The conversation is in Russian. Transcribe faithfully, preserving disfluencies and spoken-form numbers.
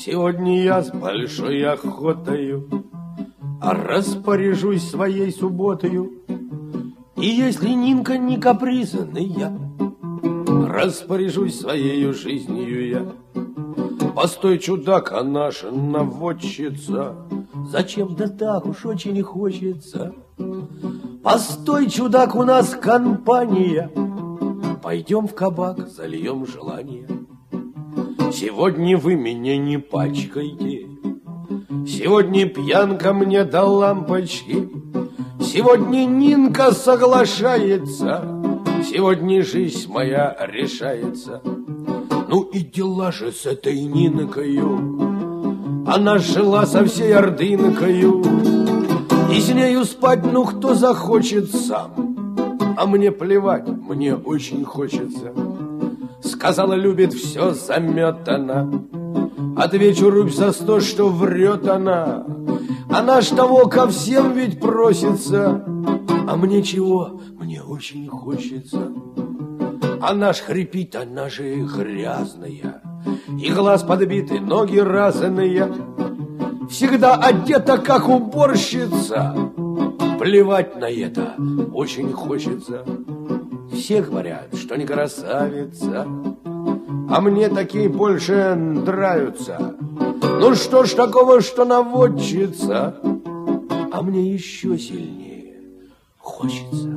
Сегодня я с большой охотою распоряжусь своей субботою. И если Нинка не капризная, распоряжусь своею жизнью я. Постой, чудак, а наша наводчица, зачем да так уж очень хочется. Постой, чудак, у нас компания, пойдем в кабак, зальем желание. Сегодня вы меня не пачкайте, сегодня пьянка мне до лампочки. Сегодня Нинка соглашается, сегодня жизнь моя решается. Ну и дела же с этой Нинкою, она жила со всей ордынкою, и с нею спать, ну кто захочет сам. А мне плевать, мне очень хочется. Сказала, любит, все заметано. Отвечу рубь за сто, что врет она. Она ж того ко всем ведь просится. А мне чего? Мне очень хочется. Она ж хрипит, она же грязная, и глаз подбитый, ноги разные. Всегда одета, как уборщица. Плевать на это очень хочется. Все говорят, что не красавица, а мне такие больше нравятся. Ну что ж такого, что наводчица, а мне еще сильнее хочется.